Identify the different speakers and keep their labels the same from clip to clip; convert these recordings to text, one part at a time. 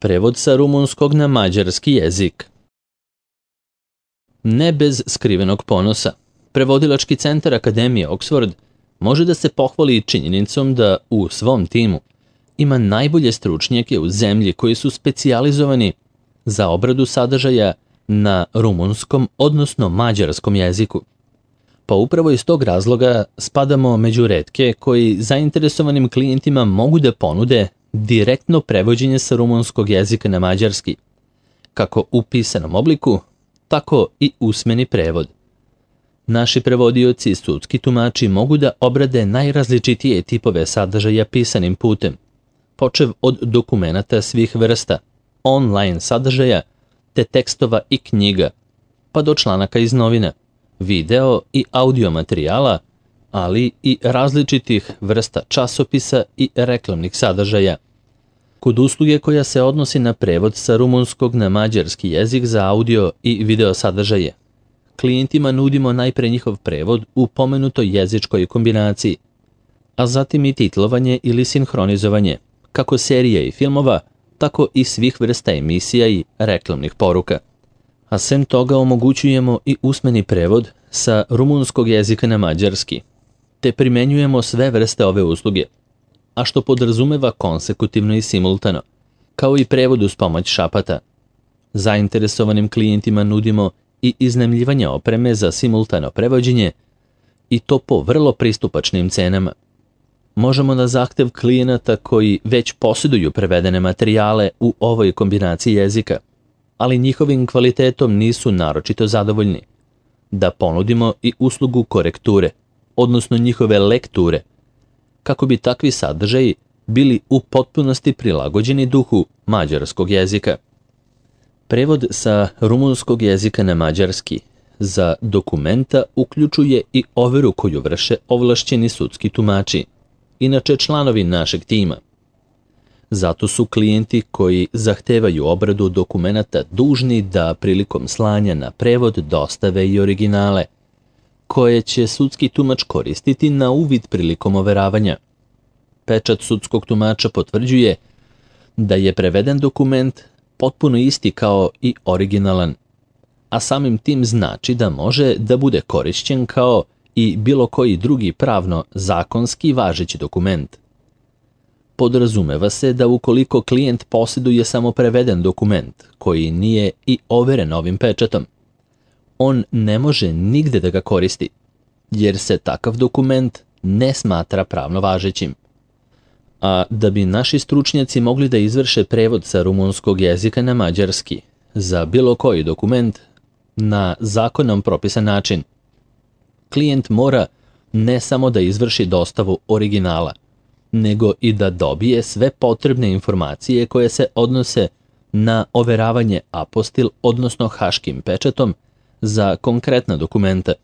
Speaker 1: Prevod sa rumunskog na mađarski jezik. Ne bez skrivenog ponosa, Prevodilački centar Akademije Oxford može da se pohvali činjenicom da u svom timu ima najbolje stručnjake u zemlji koji su specijalizovani za obradu sadržaja na rumunskom, odnosno mađarskom jeziku. Pa upravo iz tog razloga spadamo među retke koji zainteresovanim klijentima mogu da ponude direktno prevođenje sa rumunskog jezika na mađarski, kako u pisanom obliku, tako i usmeni prevod. Naši prevodioci i sudski tumači mogu da obrade najrazličitije tipove sadržaja pisanim putem, počev od dokumenata svih vrsta, online sadržaja, te tekstova i knjiga, pa do članaka iz novina, video i audio materijala, ali i različitih vrsta časopisa i reklamnih sadržaja. Kod usluge koja se odnosi na prevod sa rumunskog na mađarski jezik za audio i video sadržaje, klijentima nudimo najpre njihov prevod u pomenutoj jezičkoj kombinaciji, a zatim i titlovanje ili sinhronizovanje, kako serija i filmova, tako i svih vrsta emisija i reklamnih poruka. A sem toga omogućujemo i usmeni prevod sa rumunskog jezika na mađarski, te primenjujemo sve vrste ove usluge, a što podrazumeva konsekutivno i simultano, kao i prevod uz pomoć šapata. Zainteresovanim klijentima nudimo i iznajmljivanje opreme za simultano prevođenje, i to po vrlo pristupačnim cenama. Možemo na zahtev klijenata koji već posjeduju prevedene materijale u ovoj kombinaciji jezika, ali njihovim kvalitetom nisu naročito zadovoljni, da ponudimo i uslugu korekture, odnosno njihove lekture, kako bi takvi sadržaji bili u potpunosti prilagođeni duhu mađarskog jezika. Prevod sa rumunskog jezika na mađarski za dokumenta uključuje i overu koju vrše ovlašćeni sudski tumači, inače članovi našeg tima. Zato su klijenti koji zahtevaju obradu dokumenata dužni da prilikom slanja na prevod dostave i originale, koje će sudski tumač koristiti na uvid prilikom overavanja. Pečat sudskog tumača potvrđuje da je preveden dokument potpuno isti kao i originalan, a samim tim znači da može da bude korišćen kao i bilo koji drugi pravno zakonski važeći dokument. Podrazumeva se da ukoliko klijent posjeduje samo preveden dokument koji nije i overen ovim pečatom, on ne može nigde da ga koristi, jer se takav dokument ne smatra pravno važećim. A da bi naši stručnjaci mogli da izvrše prevod sa rumunskog jezika na mađarski za bilo koji dokument na zakonom propisan način, klijent mora ne samo da izvrši dostavu originala, nego i da dobije sve potrebne informacije koje se odnose na overavanje apostil, odnosno haškim pečatom, za konkretna dokumenta.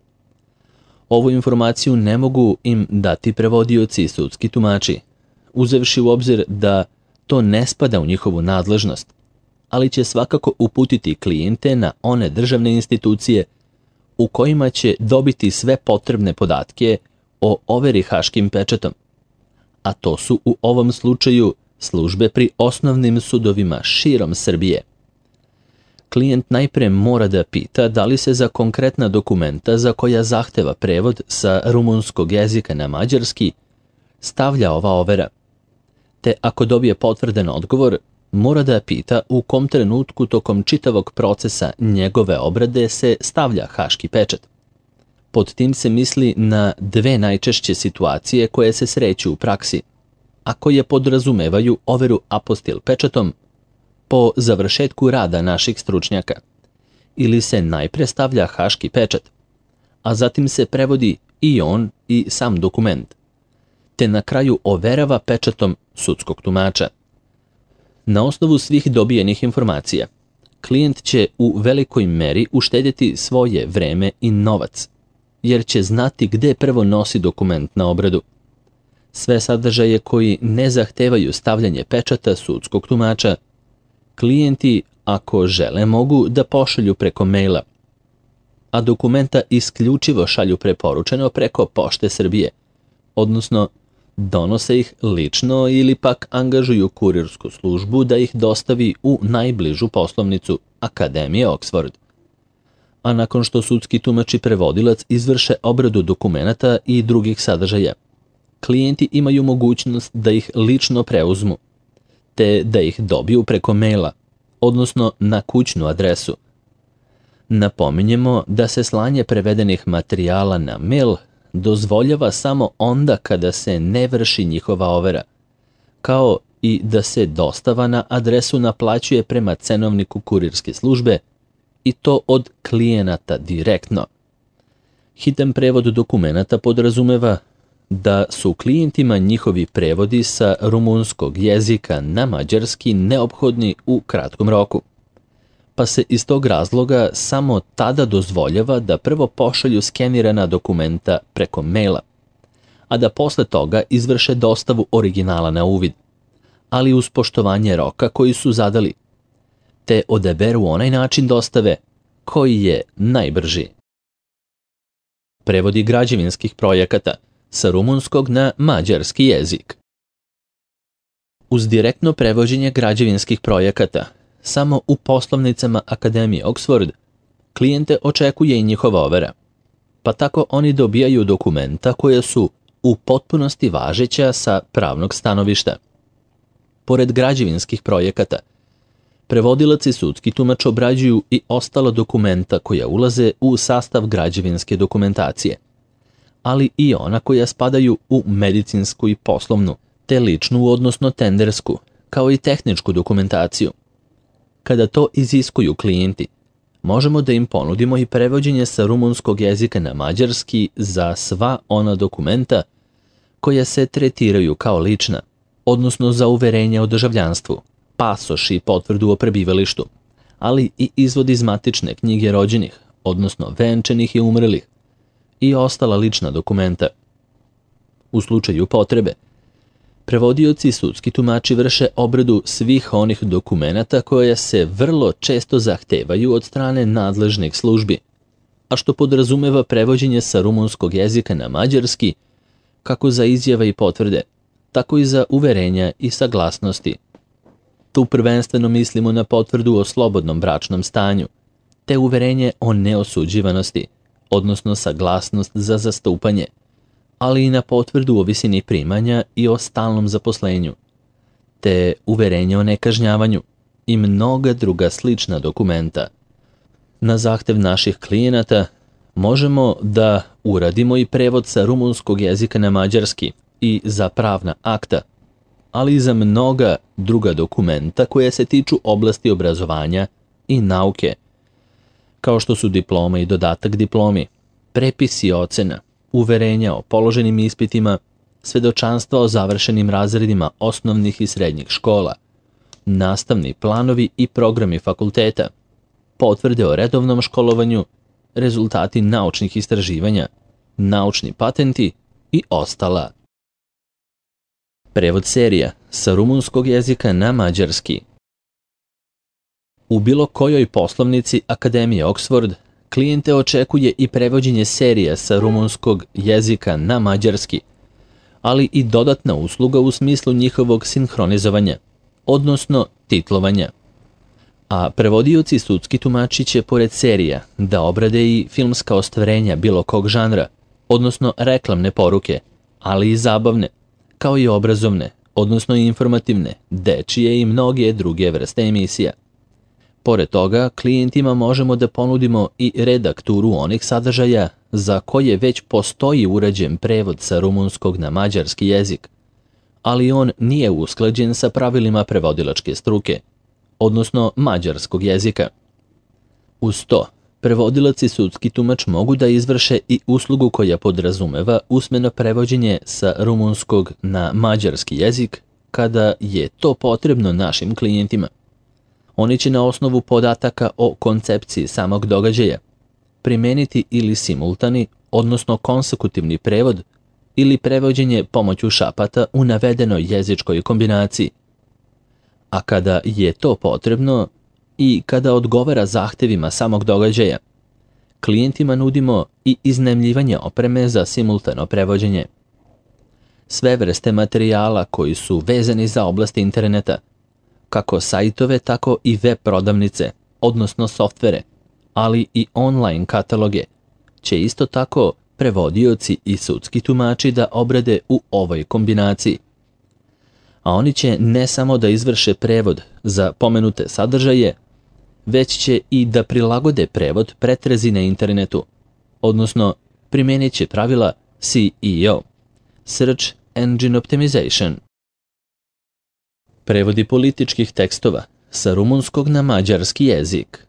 Speaker 1: Ovu informaciju ne mogu im dati prevodioci i sudski tumači, uzevši u obzir da to ne spada u njihovu nadležnost, ali će svakako uputiti klijente na one državne institucije u kojima će dobiti sve potrebne podatke o overi haškim pečatom, a to su u ovom slučaju službe pri osnovnim sudovima širom Srbije. Klijent najpre mora da pita da li se za konkretna dokumenta za koja zahteva prevod sa rumunskog jezika na mađarski stavlja ova overa, te ako dobije potvrden odgovor, mora da pita u kom trenutku tokom čitavog procesa njegove obrade se stavlja haški pečat. Pod tim se misli na dve najčešće situacije koje se sreću u praksi, a koje podrazumevaju overu apostil pečatom po završetku rada naših stručnjaka. Ili se najpre stavlja haški pečat, a zatim se prevodi i on i sam dokument, te na kraju overava pečatom sudskog tumača. Na osnovu svih dobijenih informacija, klijent će u velikoj meri uštedjeti svoje vreme i novac, jer će znati gde prvo nosi dokument na obradu. Sve sadržaje koji ne zahtevaju stavljanje pečata sudskog tumača, klijenti, ako žele, mogu da pošalju preko maila, a dokumenta isključivo šalju preporučeno preko Pošte Srbije, odnosno donose ih lično ili pak angažuju kurirsku službu da ih dostavi u najbližu poslovnicu Akademije Oxford. A nakon što sudski tumač i prevodilac izvrše obradu dokumenata i drugih sadržaja, klijenti imaju mogućnost da ih lično preuzmu, te da ih dobiju preko maila, odnosno na kućnu adresu. Napominjemo da se slanje prevedenih materijala na mail dozvoljava samo onda kada se ne vrši njihova overa, kao i da se dostava na adresu naplaćuje prema cenovniku kurirske službe i to od klijenata direktno. Hitan prevod dokumenata podrazumeva da su klijentima njihovi prevodi sa rumunskog jezika na mađarski neophodni u kratkom roku, pa se iz tog razloga samo tada dozvoljava da prvo pošalju skenirana dokumenta preko maila, a da posle toga izvrše dostavu originala na uvid, ali uz poštovanje roka koji su zadali, te odaberu onaj način dostave koji je najbrži. Prevodi građevinskih projekata sa rumunskog na mađarski jezik. Uz direktno prevođenje građevinskih projekata samo u poslovnicama Akademije Oxford, klijente očekuje i njihova overa, pa tako oni dobijaju dokumenta koje su u potpunosti važeća sa pravnog stanovišta. Pored građevinskih projekata, prevodilac i sudski tumač obrađuju i ostala dokumenta koja ulaze u sastav građevinske dokumentacije, ali i ona koja spadaju u medicinsku i poslovnu, te ličnu odnosno tendersku, kao i tehničku dokumentaciju. Kada to iziskuju klijenti, možemo da im ponudimo i prevođenje sa rumunskog jezika na mađarski za sva ona dokumenta koja se tretiraju kao lična, odnosno za uverenje o državljanstvu, pasoš i potvrdu o prebivalištu, ali i izvod iz matične knjige rođenih, odnosno venčanih i umrlih, i ostala lična dokumenta. U slučaju potrebe, prevodioci i sudski tumači vrše obradu svih onih dokumenata koje se vrlo često zahtevaju od strane nadležnih službi, a što podrazumeva prevođenje sa rumunskog jezika na mađarski, kako za izjave i potvrde, tako i za uverenja i saglasnosti. Tu prvenstveno mislimo na potvrdu o slobodnom bračnom stanju, te uverenje o neosuđivanosti, odnosno saglasnost za zastupanje, ali i na potvrdu o visini primanja i o stalnom zaposlenju, te uverenje o nekažnjavanju i mnoga druga slična dokumenta. Na zahtev naših klijenata možemo da uradimo i prevod sa rumunskog jezika na mađarski i za pravna akta, ali i za mnoga druga dokumenta koja se tiču oblasti obrazovanja i nauke, kao što su diploma i dodatak diplomi, prepisi ocena, uverenja o položenim ispitima, svedočanstva o završenim razredima osnovnih i srednjih škola, nastavni planovi i programi fakulteta, potvrde o redovnom školovanju, rezultati naučnih istraživanja, naučni patenti i ostala. Prevod serija sa rumunskog jezika na mađarski. U bilo kojoj poslovnici Akademije Oxford klijente očekuje i prevođenje serija sa rumunskog jezika na mađarski, ali i dodatna usluga u smislu njihovog sinhronizovanja, odnosno titlovanja. A prevodioci i sudski tumači će pored serija da obrade i filmska ostvarenja bilo kog žanra, odnosno reklamne poruke, ali i zabavne, kao i obrazovne, odnosno informativne, dečije i mnoge druge vrste emisija. Pored toga, klijentima možemo da ponudimo i redakturu onih sadržaja za koje već postoji urađen prevod sa rumunskog na mađarski jezik, ali on nije usklađen sa pravilima prevodilačke struke, odnosno mađarskog jezika. Uz to, prevodilac i sudski tumač mogu da izvrše i uslugu koja podrazumeva usmeno prevođenje sa rumunskog na mađarski jezik kada je to potrebno našim klijentima. Oni će na osnovu podataka o koncepciji samog događaja primeniti ili simultani, odnosno konsekutivni prevod ili prevođenje pomoću šapata u navedenoj jezičkoj kombinaciji. A kada je to potrebno i kada odgovara zahtevima samog događaja, klijentima nudimo i iznajmljivanje opreme za simultano prevođenje. sve vrste materijala koji su vezani za oblast interneta, kako sajtove, tako i web prodavnice, odnosno softvere, ali i online kataloge, će isto tako prevodioci i sudski tumači da obrade u ovoj kombinaciji. A oni će ne samo da izvrše prevod za pomenute sadržaje, već će i da prilagode prevod pretrazi na internetu, odnosno primijenit će pravila SEO, Search Engine Optimization. Prevodi političkih tekstova sa rumunskog na mađarski jezik.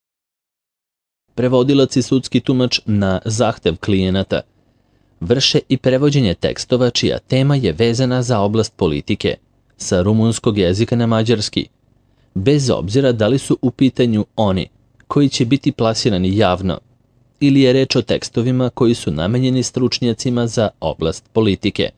Speaker 1: Prevodilac i sudski tumač na zahtev klijenata vrše i prevođenje tekstova čija tema je vezana za oblast politike sa rumunskog jezika na mađarski, bez obzira da li su u pitanju oni koji će biti plasirani javno ili je reč o tekstovima koji su namenjeni stručnjacima za oblast politike.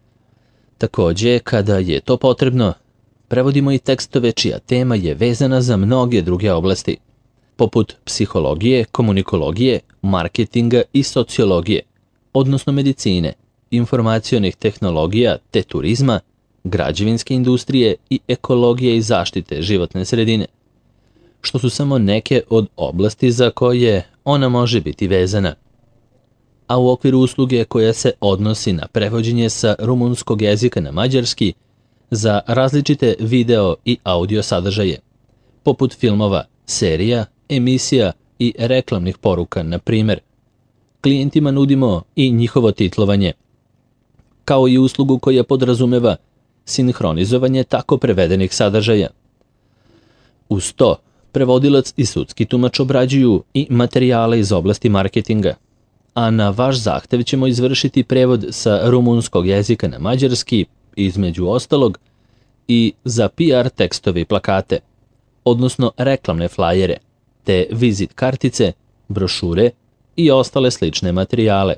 Speaker 1: Takođe, kada je to potrebno, prevodimo i tekstove čija tema je vezana za mnoge druge oblasti, poput psihologije, komunikologije, marketinga i sociologije, odnosno medicine, informacionih tehnologija te turizma, građevinske industrije i ekologije i zaštite životne sredine, što su samo neke od oblasti za koje ona može biti vezana. A u okviru usluge koja se odnosi na prevođenje sa rumunskog jezika na mađarski za različite video i audio sadržaje, poput filmova, serija, emisija i reklamnih poruka, na primjer, klijentima nudimo i njihovo titlovanje, kao i uslugu koja podrazumeva sinhronizovanje tako prevedenih sadržaja. Uz to, prevodilac i sudski tumač obrađuju i materijale iz oblasti marketinga, a na vaš zahtev ćemo izvršiti prevod sa rumunskog jezika na mađarski, između ostalog, i za PR tekstove i plakate, odnosno reklamne flajere, te vizit kartice, brošure i ostale slične materijale.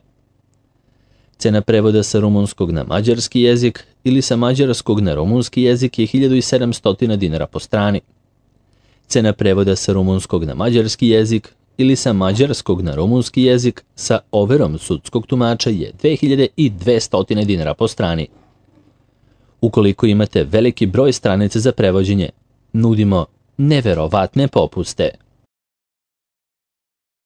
Speaker 1: Cena prevoda sa rumunskog na mađarski jezik ili sa mađarskog na rumunski jezik je 1700 dinara po strani. Cena prevoda sa rumunskog na mađarski jezik ili sa mađarskog na rumunski jezik sa overom sudskog tumača je 2200 dinara po strani. Ukoliko imate veliki broj stranica za prevođenje, nudimo neverovatne popuste.